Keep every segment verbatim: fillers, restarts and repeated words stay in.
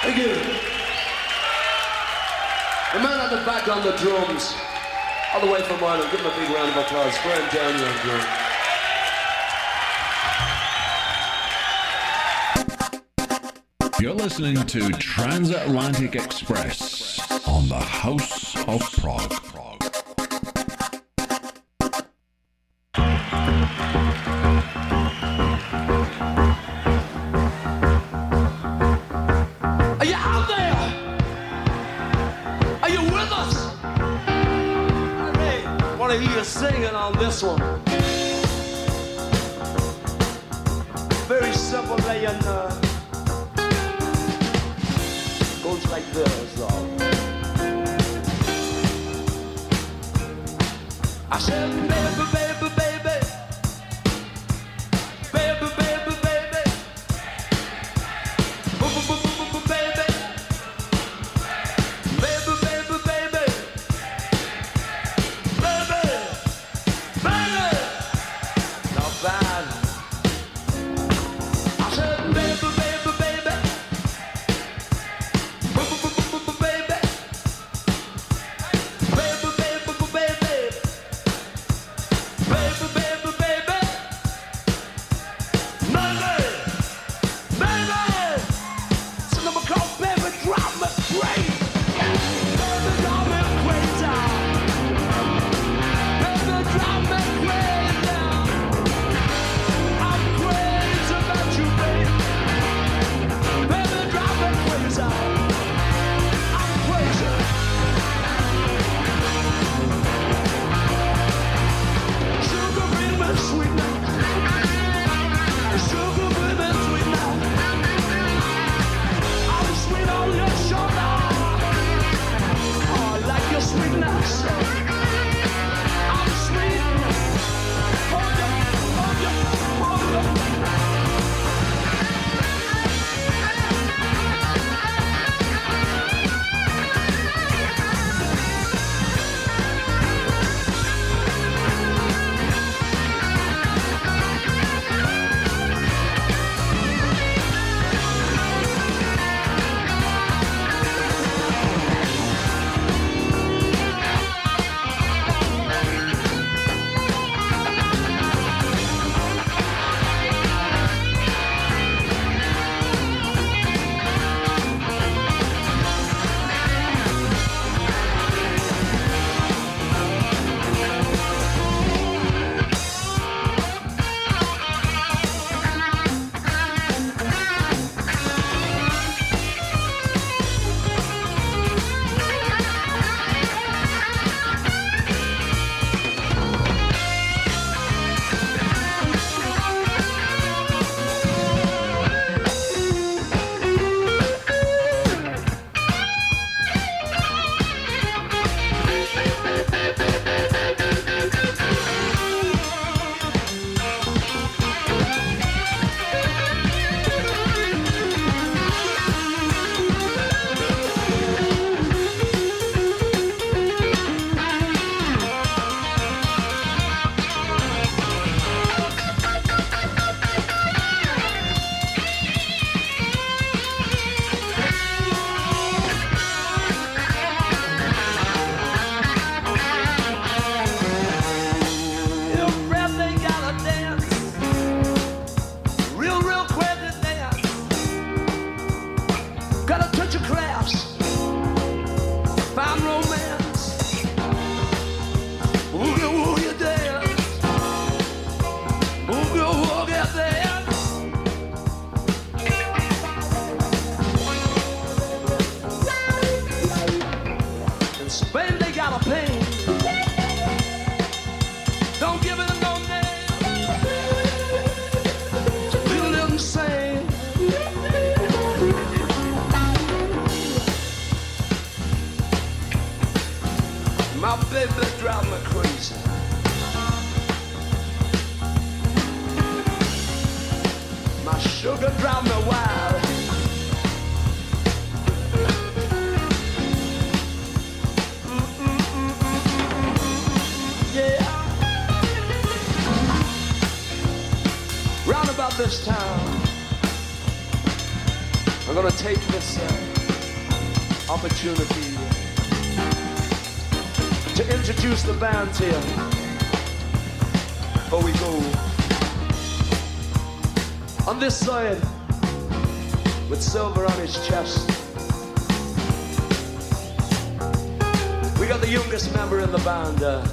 Thank you. The man at the back on the drums, all the way from Ireland. Give him a big round of applause. Graham Downey on drums. You're listening to Transatlantic Express on the House of Prog. Are you out there? Are you with us? Hey, I want to hear you singing on this one. Very simple, laying. Uh, Goes like this, though. I said, baby, baby, baby, baby, baby, baby, boo, boo, boo, boo, boo, baby, baby, baby, baby, baby, baby, not bad. I said, baby, baby, baby. I'm gonna take this uh, opportunity to introduce the band to you. Before we go, on this side, with silver on his chest, we got the youngest member in the band, uh,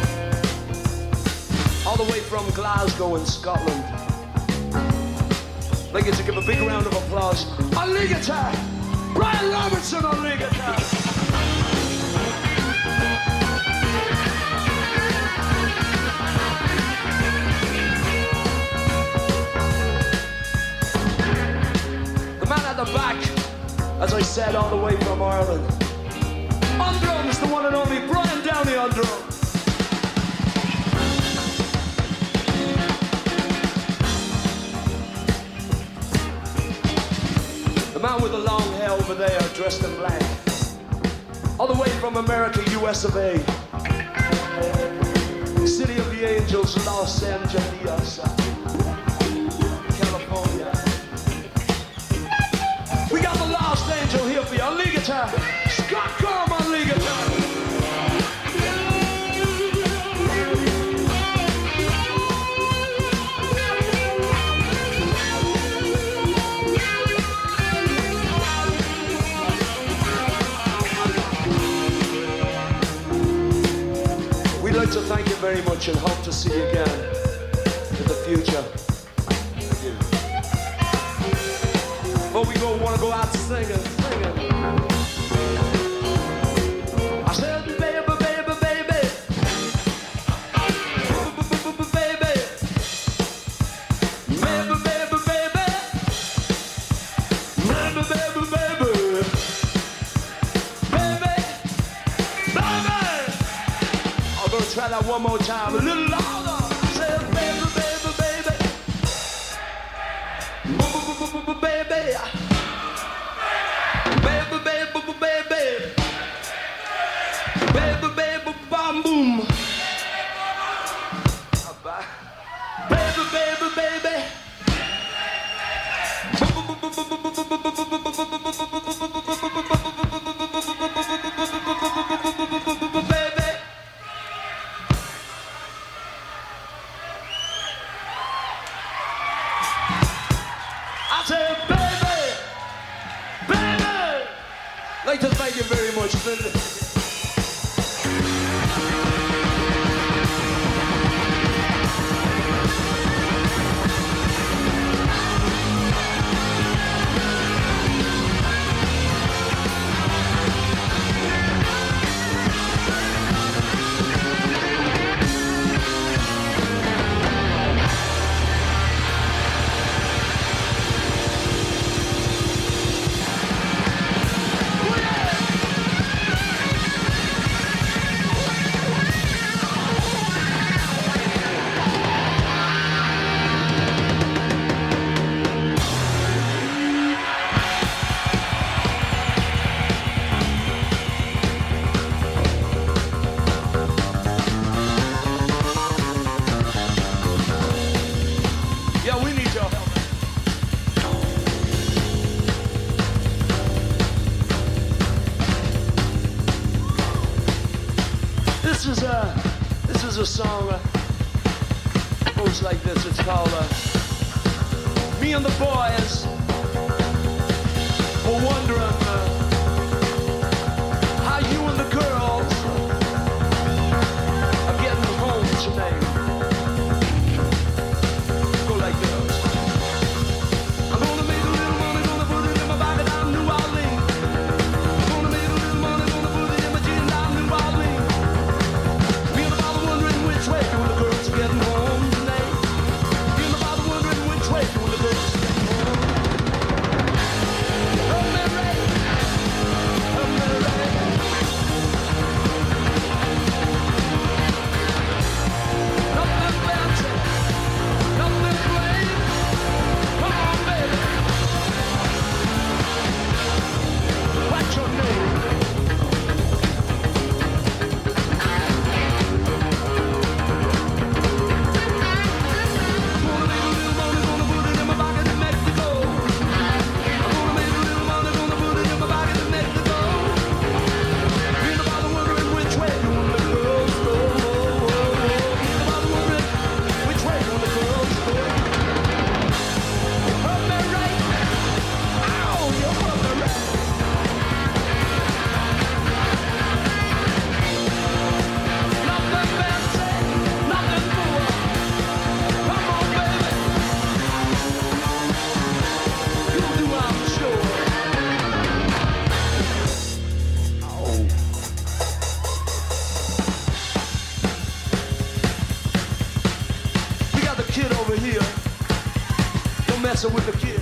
all the way from Glasgow in Scotland. I'd like you to give a big round of applause on lead guitar, Brian Robertson on lead guitar. The man at the back, as I said, all the way from Ireland. On drums, the one and only Brian Downey on drums. The man with the long hair over there, dressed in black. All the way from America, U S of A. City of the Angels, Los Angeles, California. We got the Lost Angel here for you on lead guitar. Scott Gorham on lead guitar. We'd like to thank you very much and hope to see you again in the future. Thank you. Before we go, we want to go out singing, singing. I said, baby, baby, baby. Baby. Baby, baby, baby. Baby, baby, baby. Baby. Baby. I'm gonna try that one more time, a little louder. Say, baby, baby, baby. Baby. Baby, baby, baby. Baby, baby, bam, boom. Baby, baby, baby. I said, baby, baby. I'd like to thank you very much. Yeah, we need your help. This is a, this is a song. Uh, it goes like this. It's called uh, "Me and the Boys Were Wondering uh, How You and the Girls Are Getting Home Tonight." Go like this. I'm gonna make a little money, gonna put it in my pocket down New Orleans. I'm gonna make a little money, gonna put it in my jeans down New Orleans. Me and the father wondering which way you and the girls are getting home tonight. Me and the father wondering which way you and the girls are getting home. Oh, man, right. dancing with the kid.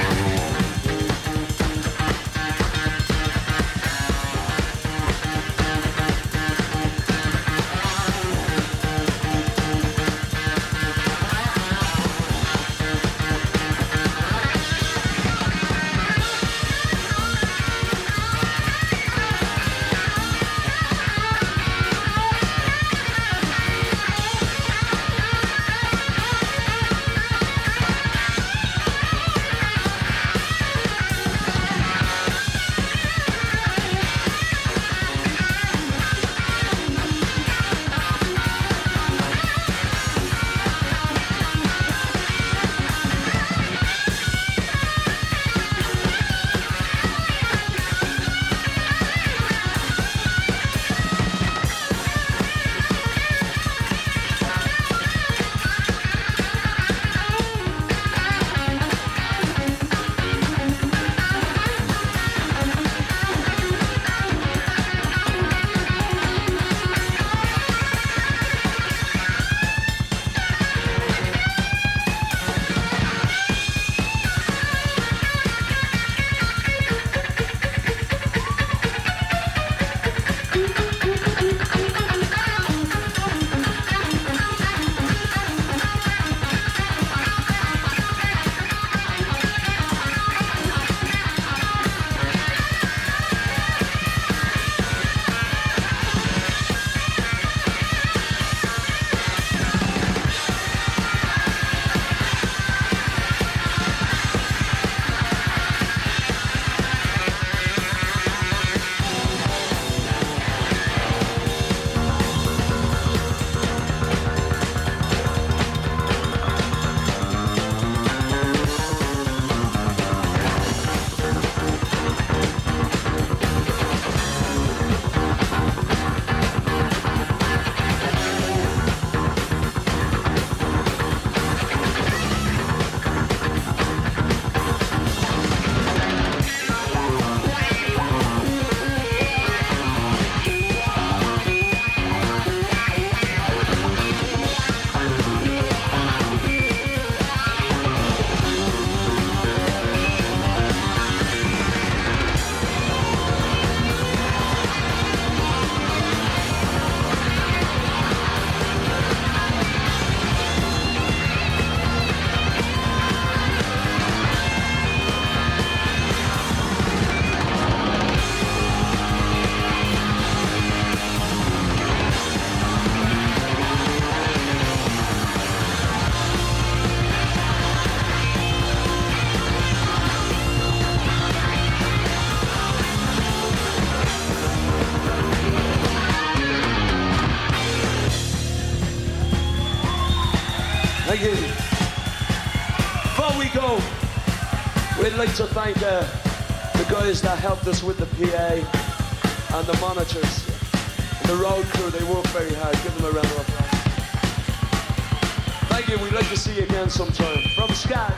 Thank you. Before we go, we'd like to thank uh, the guys that helped us with the P A and the monitors, and the road crew. They work very hard. Give them a round of applause. Thank you. We'd like to see you again sometime. From Scott.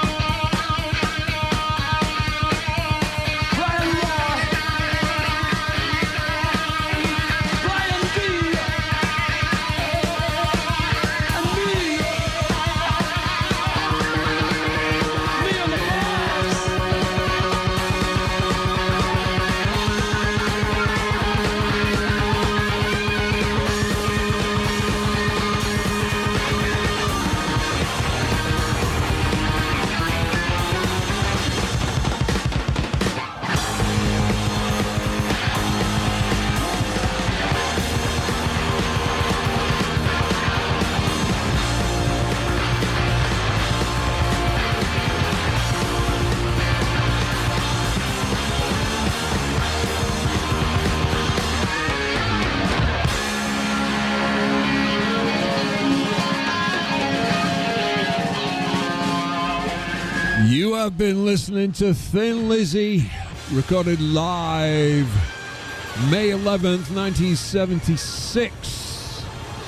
You have been listening to Thin Lizzy, recorded live May eleventh, nineteen seventy-six,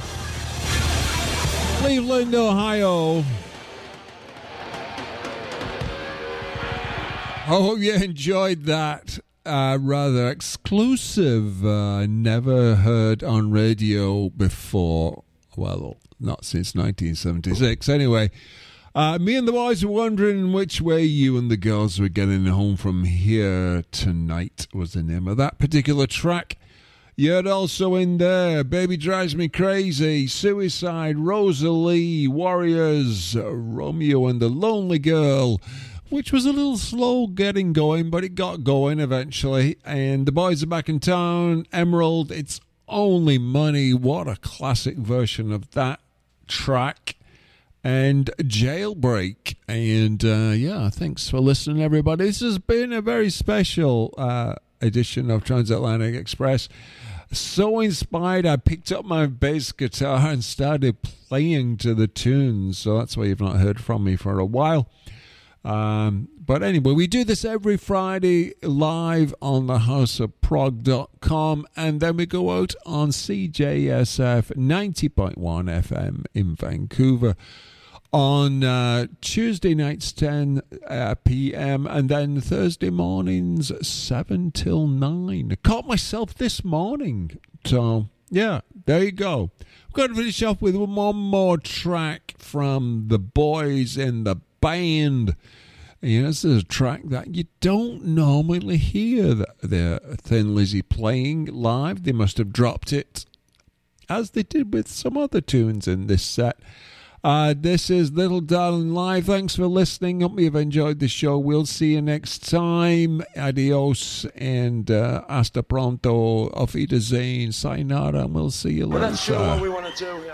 Cleveland, Ohio. I hope you enjoyed that uh, rather exclusive, uh, never heard on radio before. Well, not since nineteen seventy-six. Anyway, Uh, me and the boys were wondering which way you and the girls were getting home from here tonight was the name of that particular track. You had also in there Baby Drives Me Crazy, Suicide, Rosalie, Warriors, Romeo and the Lonely Girl, which was a little slow getting going, but it got going eventually. And the boys are back in town. Emerald, It's Only Money. What a classic version of that track. And Jailbreak. And uh, yeah, thanks for listening, everybody. This has been a very special uh, edition of Transatlantic Express. So inspired, I picked up my bass guitar and started playing to the tunes. So that's why you've not heard from me for a while. Um, but anyway, we do this every Friday live on the house of prog dot com, and then we go out on C J S F ninety point one F M in Vancouver on uh, Tuesday nights ten p.m. and then Thursday mornings seven till nine. I caught myself this morning. So, yeah, there you go. We're going to finish off with one more track from the boys in the band. You know, this is a track that you don't normally hear the, the Thin Lizzy playing live. They must have dropped it, as they did with some other tunes in this set. Uh, this is Little Darling Live. Thanks for listening. Hope you've enjoyed the show. We'll see you next time. Adios and uh, hasta pronto. Auf Wiedersehen. Sayonara. And we'll see you later. Well, that's sure what we want to do,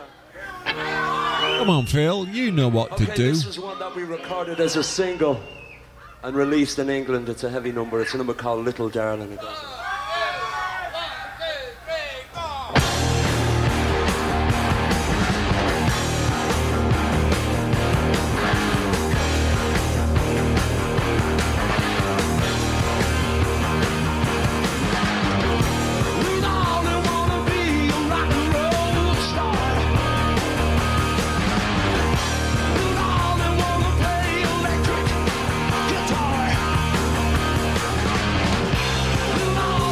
yeah. Come on, Phil. You know what okay, to do. This is one that we recorded as a single and released in England. It's a heavy number. It's a number called Little Darling. It goes on. No!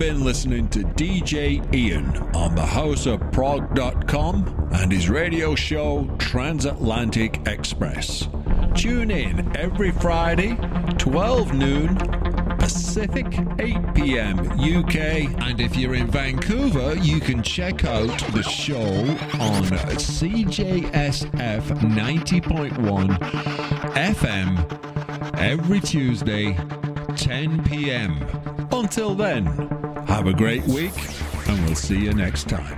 been listening to D J Ian on the house of prog dot com and his radio show Transatlantic Express. Tune in every Friday, twelve noon Pacific, eight p.m. U K. And if you're in Vancouver, you can check out the show on C J S F ninety point one F M every Tuesday, ten p.m. Until then, have a great week, and we'll see you next time.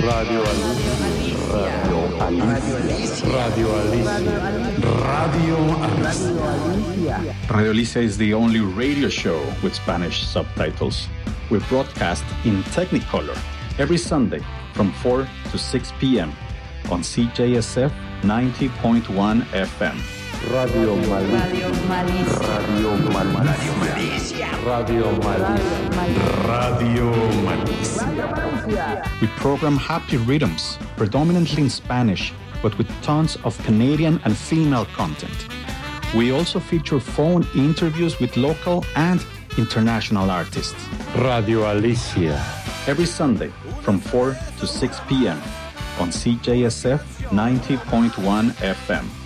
Radio Alicia. Radio Alicia. Radio Alicia. Radio Alicia is the only radio show with Spanish subtitles. We broadcast in Technicolor every Sunday from four to six p.m. on C J S F ninety point one F M. Radio Malicia. Radio Malicia. Radio Malicia. Radio Malicia. We program happy rhythms, predominantly in Spanish, but with tons of Canadian and female content. We also feature phone interviews with local and international artists. Radio Alicia. Every Sunday from four to six p.m. on C J S F ninety point one F M.